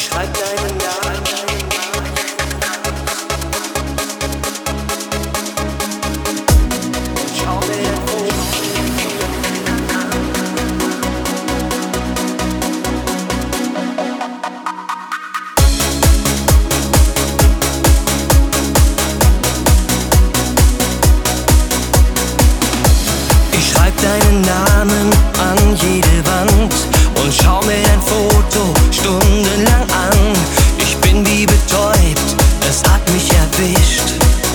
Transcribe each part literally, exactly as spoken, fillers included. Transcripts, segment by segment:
schreib deinen Namen. Schau mir dein Foto. Ich schreib deinen Namen an jede Wand und schau mir dein Foto stundenlang an. Ich bin wie betäubt, es hat mich erwischt.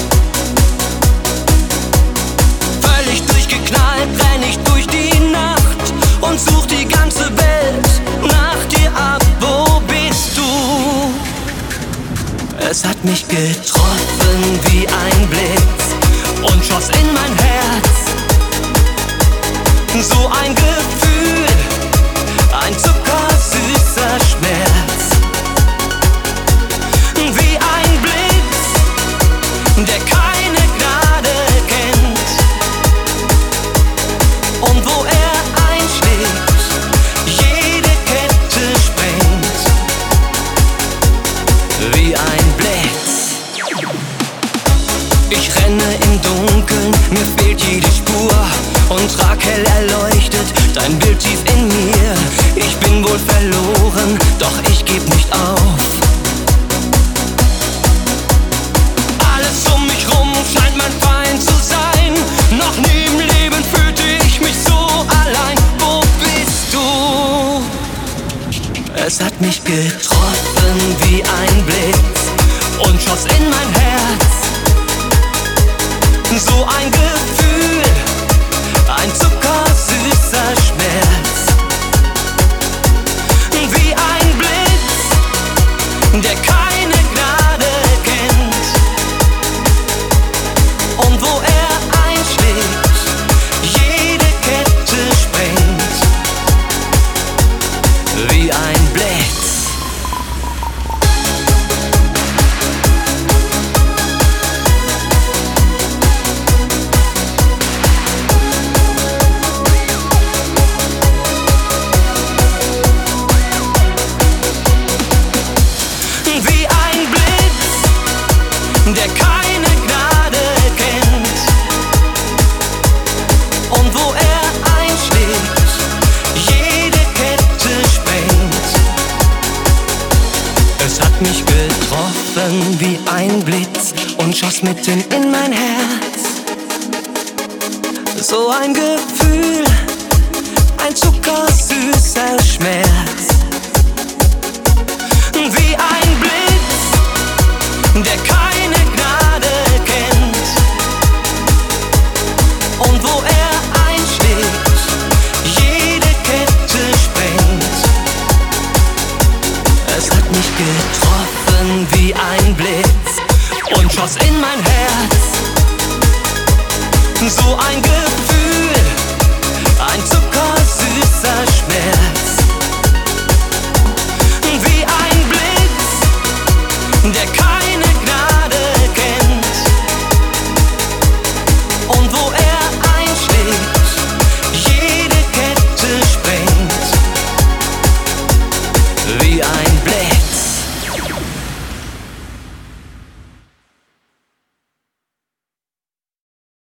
Völlig durchgeknallt renn ich durch die Nacht und such die ganze Welt nach dir ab. Wo bist du? Es hat mich getroffen wie ein Blitz und schoss in mein Herz. So ein Gefühl, ein zuckersüßer Schmerz. Wie ein Blitz, der keine Gnade kennt. Und wo er einschlägt, jede Kette sprengt. Wie ein Blitz. Ich renne im Dunkeln, mir fehlt jede Spur. Und Rakel erleuchtet dein Bild tief in mir. Ich bin wohl verloren, doch ich geb nicht auf. Alles um mich rum scheint mein Feind zu sein. Noch nie im Leben fühlte ich mich so allein. Wo bist du? Es hat mich getroffen wie ein Blitz und schoss in mein Herz. So ein Gefühl, ein zuckersüßer Schmerz. Wie ein Blitz, der keine Gnade kennt. Und wo er einschlägt, jede Kette sprengt. Wie ein Blitz. Der keine Gnade kennt. Und wo er einschlägt, jede Kette sprengt. Es hat mich getroffen wie ein Blitz und schoss mitten in mein Herz. So ein Gefühl, ein zuckersüßer Schmerz. Wie ein Blitz, der keine Gnade kennt. Und wo er einschlägt, jede Kette sprengt. Es hat mich getroffen wie ein Blitz und schoss in mein Herz. So ein Gefühl,